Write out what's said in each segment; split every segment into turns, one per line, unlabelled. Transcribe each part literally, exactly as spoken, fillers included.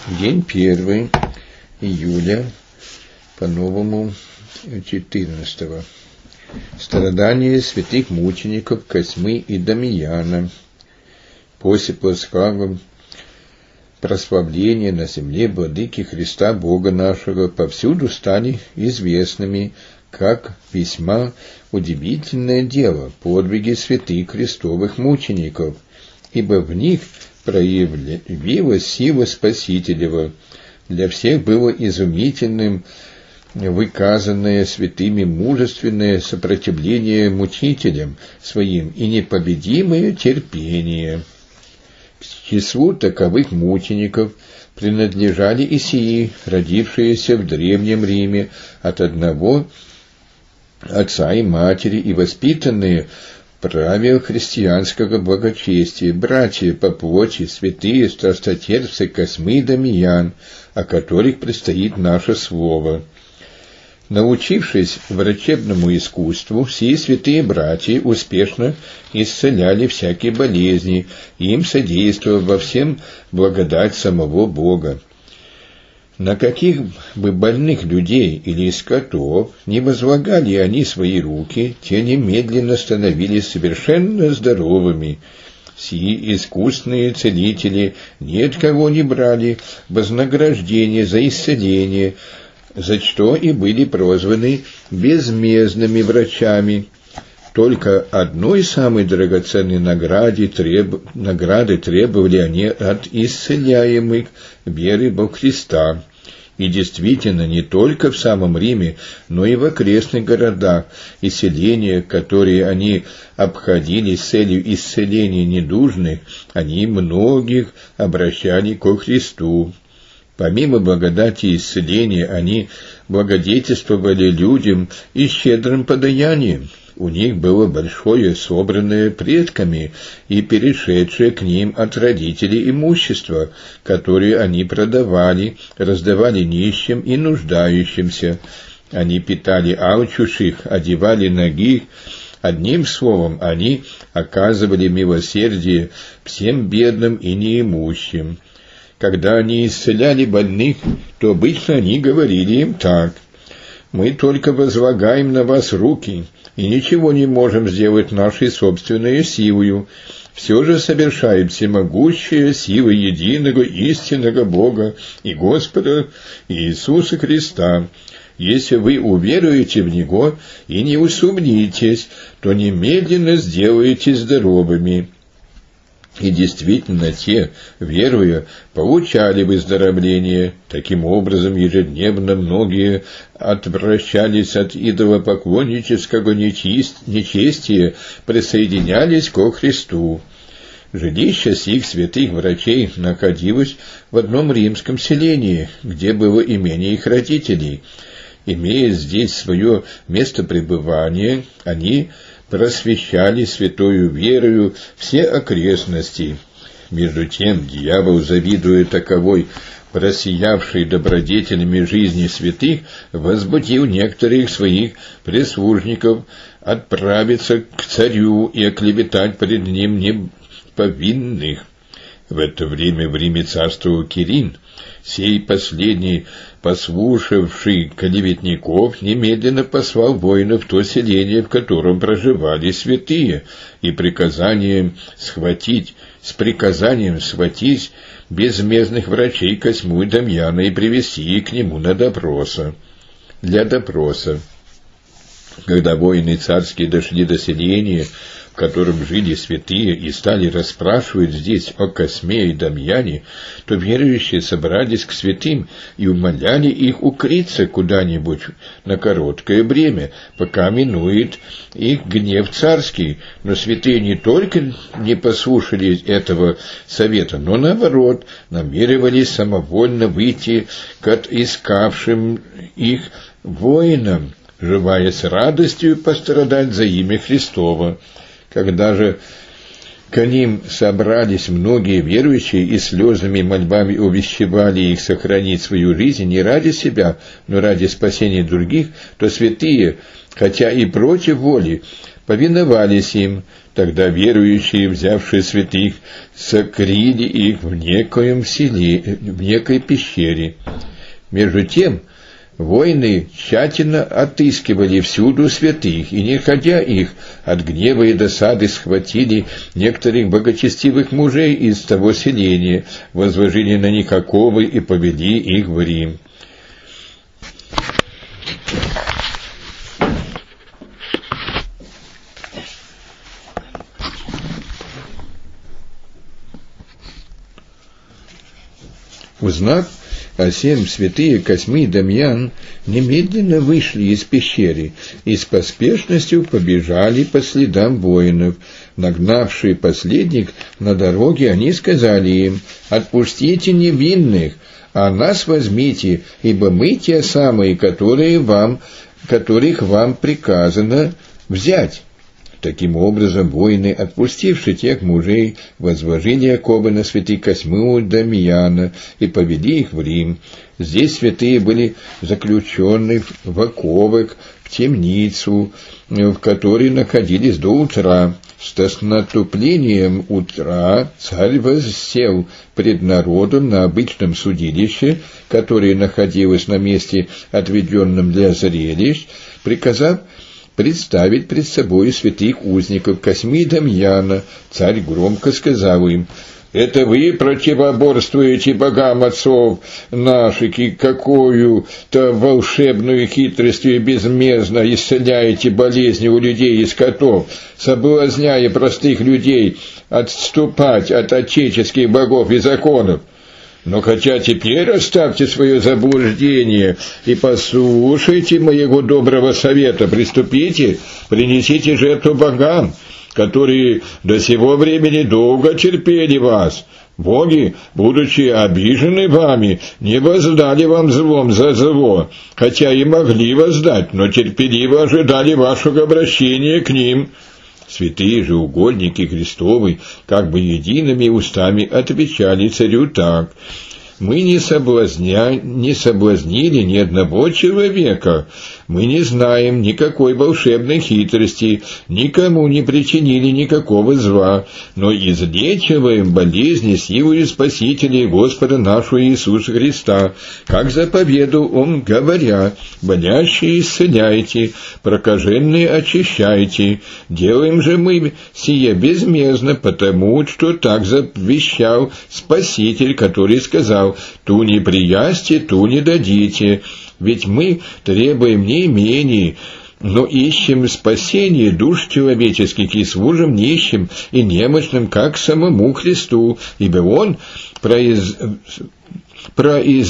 День первый июля, по-новому четырнадцатого. Страдания святых мучеников Косьмы и Дамияна после пасхального прославления на земле Владыки Христа Бога нашего повсюду стали известными как весьма удивительное дело подвиги святых христовых мучеников, ибо в них проявилась сила Спасителева. Для всех было изумительным выказанное святыми мужественное сопротивление мучителям своим и непобедимое терпение. К числу таковых мучеников принадлежали и сии, родившиеся в Древнем Риме от одного отца и матери и воспитанные в праве христианского благочестия, братья по плоти, святые страстотерпцы Косьмы и Дамиян, о которых предстоит наше слово. Научившись врачебному искусству, сии святые братья успешно исцеляли всякие болезни, и им содействовала во всем благодать самого Бога. На каких бы больных людей или скотов не возлагали они свои руки, те немедленно становились совершенно здоровыми. Сии искусные целители ни от кого не брали вознаграждение за исцеление, за что и были прозваны безмездными врачами. Только одной самой драгоценной награды, треб... награды требовали они от исцеляемых веры во Христа. И действительно, не только в самом Риме, но и в окрестных городах, и селениях, которые они обходили с целью исцеления недужных, они многих обращали ко Христу. Помимо благодати исцеления, они благодетельствовали людям и щедрым подаянием. У них было большое, собранное предками и перешедшее к ним от родителей имущество, которое они продавали, раздавали нищим и нуждающимся. Они питали алчущих, одевали нагих. Одним словом, они оказывали милосердие всем бедным и неимущим. Когда они исцеляли больных, то обычно они говорили им так: «Мы только возлагаем на вас руки, и ничего не можем сделать нашей собственной силою. Все же совершает всемогущая сила единого истинного Бога и Господа Иисуса Христа. Если вы уверуете в Него и не усомнитесь, то немедленно сделаетесь здоровыми». И действительно, те, веруя, получали выздоровление. Таким образом, ежедневно многие отвращались от идолопоклоннического нечестия, присоединялись ко Христу. Жилище сих святых врачей находилось в одном римском селении, где было имение их родителей. Имея здесь свое место пребывания, они просвещали святою верою все окрестности. Между тем, дьявол, завидуя таковой просиявшей добродетелями жизни святых, возбудил некоторых своих прислужников отправиться к царю и оклеветать пред ним неповинных. В это время в Риме царствовал Кирин. Сей последний, послушавший клеветников, немедленно послал воинов в то селение, в котором проживали святые, и приказанием схватить, с приказанием схватить безмездных врачей Косьму и Дамияна и привести их к нему на допроса. Для допроса. Когда воины царские дошли до селения, в котором жили святые, и стали расспрашивать здесь о Косьме и Дамияне, то верующие собрались к святым и умоляли их укрыться куда-нибудь на короткое время, пока минует их гнев царский. Но святые не только не послушали этого совета, но, наоборот, намеревались самовольно выйти к искавшим их воинам, желая с радостью пострадать за имя Христово. Когда же к ним собрались многие верующие и слезными мольбами увещевали их сохранить свою жизнь не ради себя, но ради спасения других, то святые, хотя и против воли, повиновались им. Тогда верующие, взявшие святых, сокрили их в некоем селе, в некой пещере. Между тем, воины тщательно отыскивали всюду святых, и, не находя их, от гнева и досады схватили некоторых благочестивых мужей из того селения, возложили на них оковы и повели их в Рим. Узнав о сем, святые Косьмы и Дамьян немедленно вышли из пещеры и с поспешностью побежали по следам воинов. Нагнавшие последних на дороге, они сказали им: «Отпустите невинных, а нас возьмите, ибо мы те самые, которые вам, которых вам приказано взять». Таким образом, воины, отпустившие тех мужей, возложили оковы на святых Косьму и Дамьяна и повели их в Рим. Здесь святые были заключены в оковах в темницу, в которой находились до утра. С наступлением утра царь воссел пред народом на обычном судилище, которое находилось на месте, отведенном для зрелищ, приказав представить пред собой святых узников Косьмы и Дамьяна. Царь громко сказал им: «Это вы противоборствуете богам отцов наших и какую-то волшебную хитростью безмездно исцеляете болезни у людей и скотов, соблазняя простых людей отступать от отеческих богов и законов. Но хотя теперь оставьте свое заблуждение и послушайте моего доброго совета, приступите, принесите жертву богам, которые до сего времени долго терпели вас. Боги, будучи обижены вами, не воздали вам злом за зло, хотя и могли воздать, но терпеливо ожидали вашего обращения к ним». Святые же угодники Христовы как бы едиными устами отвечали царю так: «Мы не, соблазня... не соблазнили ни одного человека, мы не знаем никакой волшебной хитрости, никому не причинили никакого зла, но излечиваем болезни силою Спасителя и Господа нашего Иисуса Христа, как заповедал Он, говоря: болящие исцеляйте, прокаженные очищайте. Делаем же мы сие безмездно, потому что так завещал Спаситель, который сказал: ту не приясьте, ту не дадите. Ведь мы требуем не имений, но ищем спасение душ человеческих и служим нищим и немощным, как самому Христу, ибо Он произ... произ...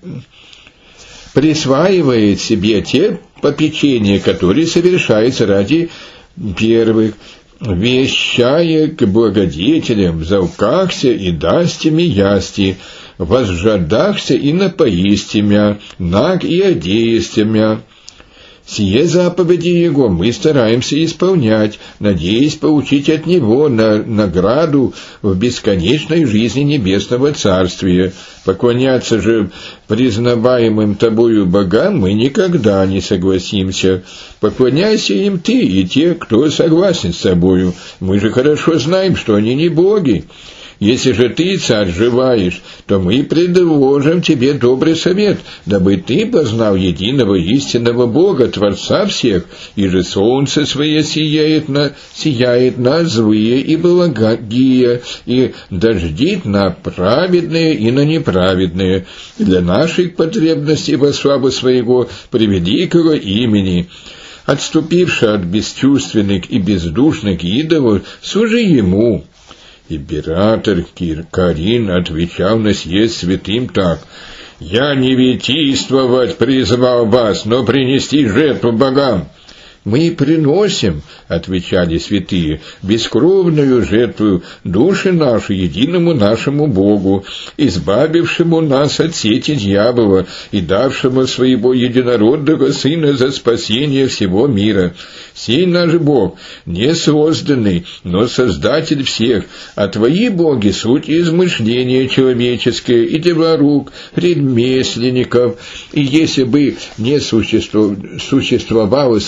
присваивает себе те попечения, которые совершаются ради первых, вещая к благодетелям: взалкахся и дасти ми ясти, возжадахся и напоисти мя, наг и одеисти мя». Сие заповеди Его мы стараемся исполнять, надеясь получить от Него на награду в бесконечной жизни Небесного Царствия. Поклоняться же признаваемым Тобою богам мы никогда не согласимся. Поклоняйся им Ты и те, кто согласен с Тобою. Мы же хорошо знаем, что они не боги. Если же Ты, Царь, желаешь, то мы предложим Тебе добрый совет, дабы Ты познал единого истинного Бога, Творца всех, и же солнце свое сияет на, сияет на злые и благие, и дождит на праведные и на неправедные, для наших потребностей во славу Своего превеликого имени. Отступивши от бесчувственных и бездушных идолов, служи Ему». Император Карин отвечал на сие святым так: «Я не витийствовать призвал вас, но принести жертву богам». «Мы приносим, — отвечали святые, — бескровную жертву души наши единому нашему Богу, избавившему нас от сети дьявола и давшему своего единородного Сына за спасение всего мира. Сей наш Бог не созданный, но Создатель всех, а Твои боги — суть измышления человеческое и дела рук ремесленников. И если бы не существовало среди людей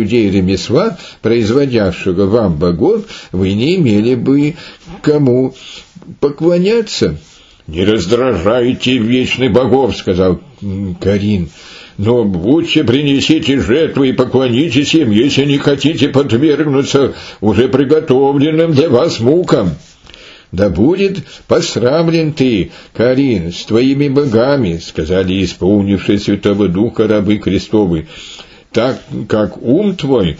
людей ремесла, производявшего вам богов, вы не имели бы кому поклоняться». «Не раздражайте вечных богов», — сказал Корин, «но лучше принесите жертвы и поклонитесь им, если не хотите подвергнуться уже приготовленным для вас мукам». «Да будет посрамлен ты, Корин, с твоими богами», — сказали исполнившие Святого Духа рабы Христовы, «так как ум твой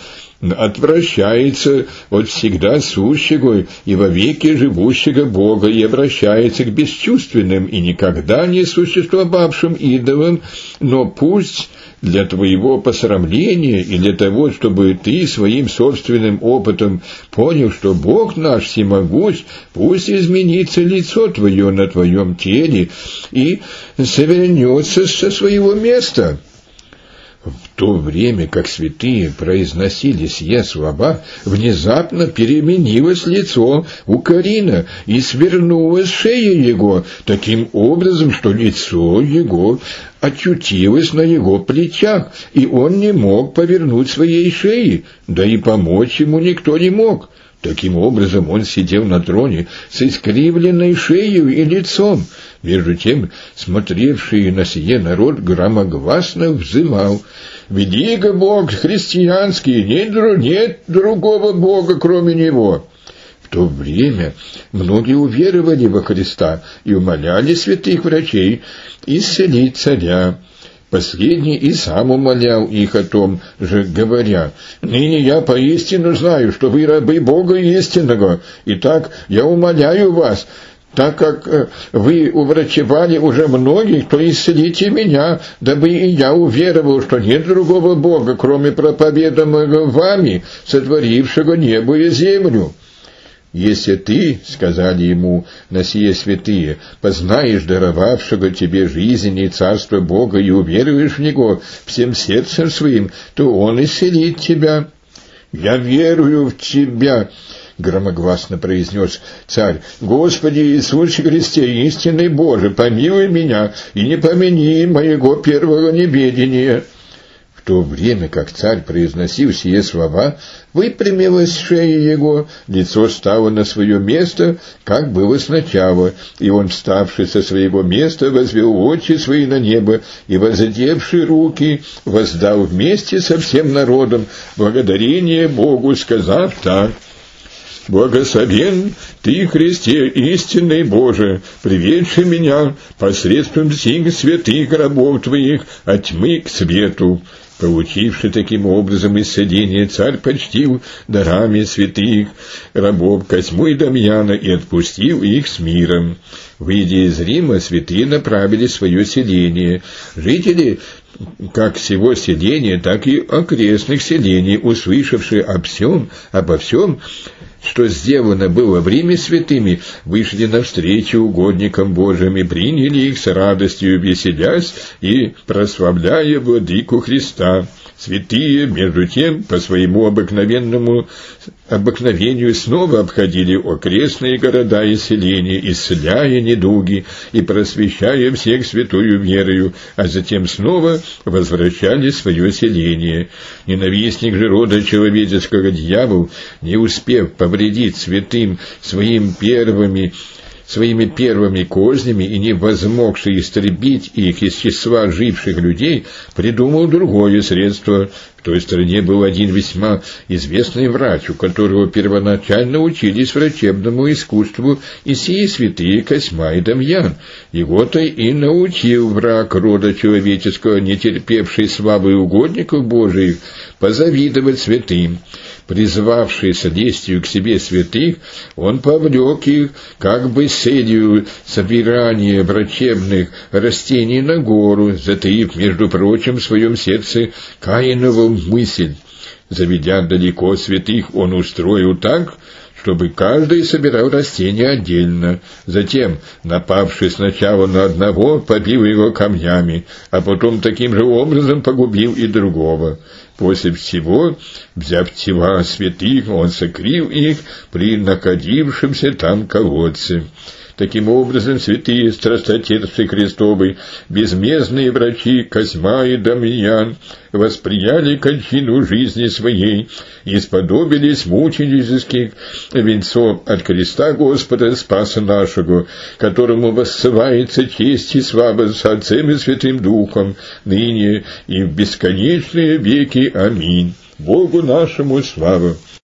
отвращается от всегда сущего и вовеки живущего Бога и обращается к бесчувственным и никогда не существовавшим идолам, но пусть для твоего посрамления и для того, чтобы ты своим собственным опытом понял, что Бог наш всемогущ, пусть изменится лицо твое на твоем теле и совернется со своего места». В то время, как святые произносили сие слова, внезапно переменилось лицо у Корина и свернулась шея его таким образом, что лицо его очутилось на его плечах, и он не мог повернуть своей шеи, да и помочь ему никто не мог. Таким образом он сидел на троне с искривленной шеей и лицом. Между тем, смотревший на сие народ громогласно взывал: «Великий Бог христианский, нет, нет другого Бога, кроме Него». В то время многие уверовали во Христа и умоляли святых врачей исцелить царя. Последний и сам умолял их о том же, говоря: «Ныне я поистину знаю, что вы рабы Бога истинного, итак я умоляю вас, так как вы уврачевали уже многих, то исцелите меня, дабы и я уверовал, что нет другого Бога, кроме проповедуемого вами, сотворившего небо и землю». «Если ты, — сказали ему на сие святые, — познаешь даровавшего тебе жизнь и царство Бога и уверуешь в Него всем сердцем своим, то Он исцелит тебя». «Я верую в Тебя, — громогласно произнес царь, — Господи Иисусе Христе, истинный Боже, помилуй меня и не помяни моего первого неведения». В то время, как царь произносил сие слова, выпрямилась шея его, лицо стало на свое место, как было сначала, и он, вставший со своего места, возвел очи свои на небо и, воздевши руки, воздал вместе со всем народом благодарение Богу, сказав так: «Благословен Ты, Христе, истинный Боже, приведший меня посредством сих святых рабов Твоих от тьмы к свету». Получивший таким образом исцеление, царь почтил дарами святых рабов Косьму и Дамьяна и отпустил их с миром. Выйдя из Рима, святые направили свое селение. Жители как всего селения, так и окрестных селений, услышавшие об всем, обо всем, что сделано было в Риме святыми, вышли навстречу угодникам Божьим и приняли их с радостью, веселясь и прославляя Владыку Христа. Святые, между тем, по своему обыкновенному обыкновению снова обходили окрестные города и селения, исцеляя недуги и просвещая всех святою верою, а затем снова возвращали свое селение. Ненавистник же рода человеческого, дьявол, не успев повредить святым своим первыми своими первыми кознями и не возмогший истребить их из числа живших людей, придумал другое средство. В той стране был один весьма известный врач, у которого первоначально учились врачебному искусству и сии святые Косьма и Дамьян. Его-то и научил враг рода человеческого, не терпевший славы угодников Божиих, позавидовать святым. Призвавший содействию к себе святых, он повлек их как бы с целью собирания врачебных растений на гору, затаив, между прочим, в своем сердце Каинову мысль. Заведя далеко святых, он устроил так, чтобы каждый собирал растения отдельно. Затем, напавший сначала на одного, побил его камнями, а потом таким же образом погубил и другого. После всего, взяв тела святых, он сокрыл их при находившемся там колодце. Таким образом, святые страстотерпцы Христовы, безмездные врачи Козьма и Дамьян, восприяли кончину жизни своей и сподобились мученических венцов от креста Господа Спаса нашего, которому воссылается честь и слава с Отцем и Святым Духом, ныне и в бесконечные веки. Аминь. Богу нашему слава.